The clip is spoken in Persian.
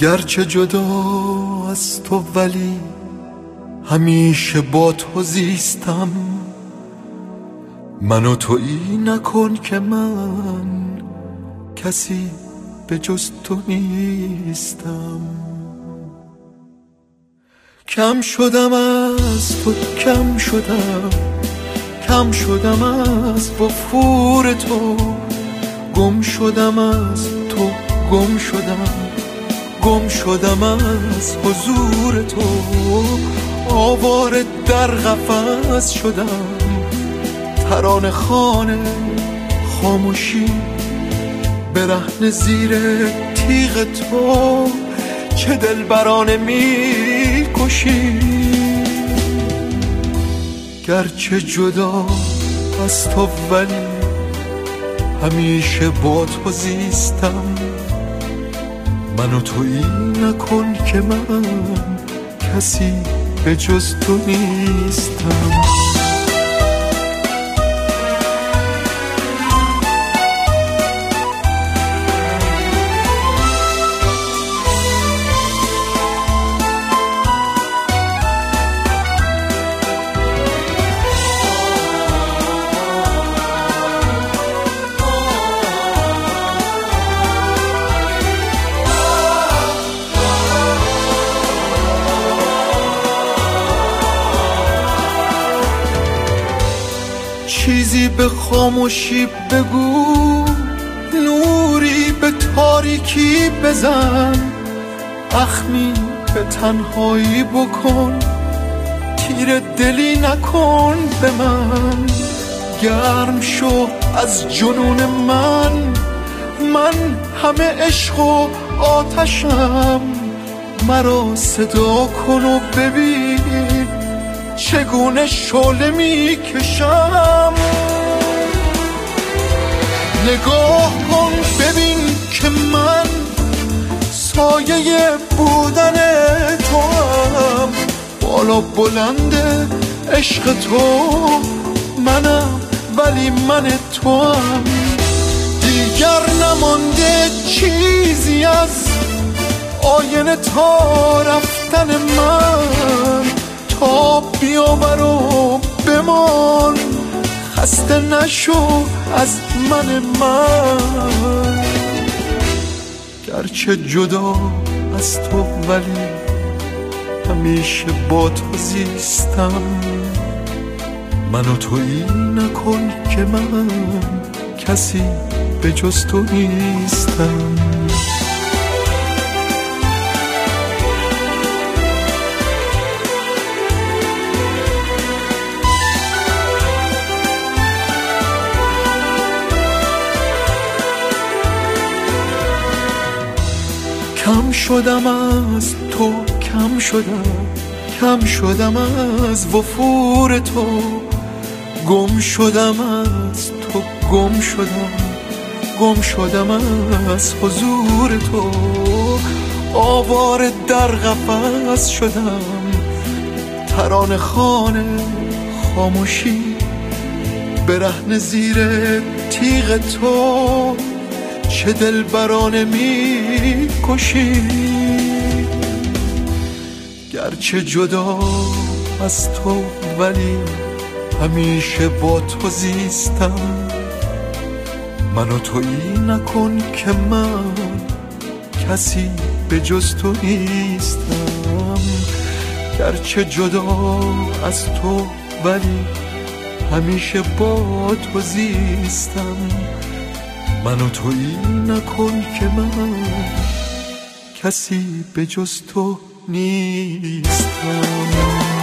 گرچه جدا از تو ولی همیشه با تو زیستم. منو تویی نکن که من کسی به جز تو نیستم. کم شدم از تو، کم شدم، کم شدم از وفور تو، گم شدم از تو، گم شدم، گم شدم از حضور تو. آواره در قفس شدم، ترانه خوان خاموشی، برهنه زیر تیغ تو. چه دلبرانه میکشی، گرچه جدا از تو ولی همیشه با تو زیستم. منو تویی نکن که من کسی به جز تو نیستم. چیزی به خاموشی بگو، نوری به تاریکی بزن، اخمی به تنهایی بکن، تیر دلی نکن به من. گرم شو از جنون من همه عشق و آتشم. مرا صدا کن و ببین چگونه شعله میکشم. نگاه کن ببین که من سایه بودن تو هم، بالا بلند عشق تو منم ولی من تو هم. دیگر نمانده چیزی از آینه تا رفتن من. تا بیاور و بمان، خسته نشو از من. گرچه جدا از تو ولی همیشه با تو زیستم. منو تویی نکن که من کسی به جز تو نیستم. کم شدم از تو، کم شدم، کم شدم از وفور تو، گم شدم از تو، گم شدم، گم شدم از حضور تو. آواره در قفس شدم، ترانه خوان خاموشی، برهنه زیر تیغ تو. چه دلبرانه میکشی، گرچه جدا از تو ولی همیشه با تو زیستم. منو تویی نکن که من کسی به جز تو نیستم. گرچه جدا از تو ولی همیشه با تو زیستم. منو تویی نکن که من کسی به جز تو نیستم.